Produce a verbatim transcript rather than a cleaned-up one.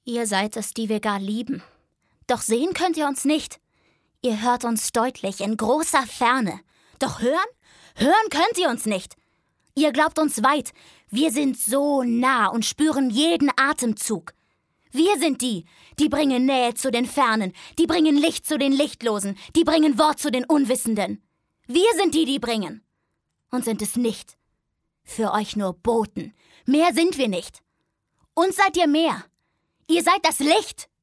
Ihr seid es, die wir gar lieben. Doch sehen könnt ihr uns nicht. Ihr hört uns deutlich in großer Ferne. Doch hören? Hören könnt ihr uns nicht. Ihr glaubt uns weit. Wir sind so nah und spüren jeden Atemzug. Wir sind die, die bringen Nähe zu den Fernen, die bringen Licht zu den Lichtlosen, die bringen Wort zu den Unwissenden. Wir sind die, die bringen. Und sind es nicht. Für euch nur Boten. Mehr sind wir nicht. Uns seid ihr mehr. Ihr seid das Licht.